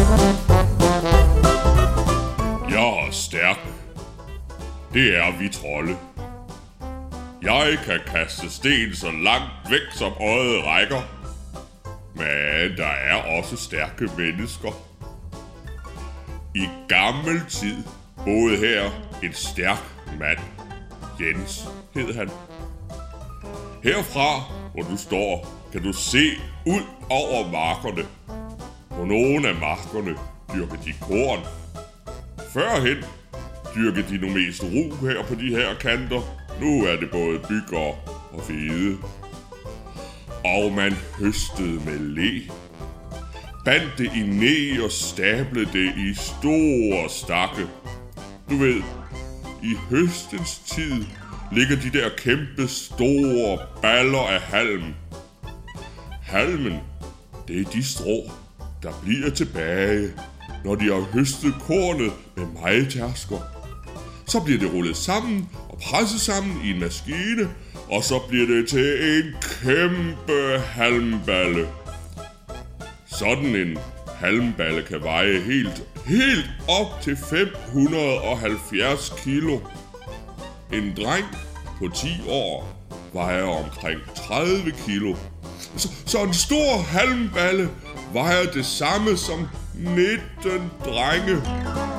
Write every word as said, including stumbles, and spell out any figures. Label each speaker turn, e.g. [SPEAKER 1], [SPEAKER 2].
[SPEAKER 1] Jeg er stærk. Det er vi trolde. Jeg kan kaste sten så langt væk som øjet rækker. Men der er også stærke mennesker. I gammel tid boede her en stærk mand. Jens hed han. Herfra, hvor du står, kan du se ud over markerne. På nogle af markerne dyrker de korn. Førhen dyrkede de nu mest ru her på de her kanter. Nu er det både bygger og hvede. Og man høstede med le. Bandt det i ned og stablede det i store stakke. Du ved, i høstens tid ligger de der kæmpe store baller af halm. Halmen, det er de strå, der bliver tilbage, når de har høstet kornet med mejetærsker. Så bliver det rullet sammen og presset sammen i en maskine, og så bliver det til en kæmpe halmballe. Sådan en halmballe kan veje helt, helt op til fem hundrede og halvfjerds kilo. En dreng på ti år vejer omkring tredive kilo. Så, så en stor halmballe vejer det samme som nitten drenge.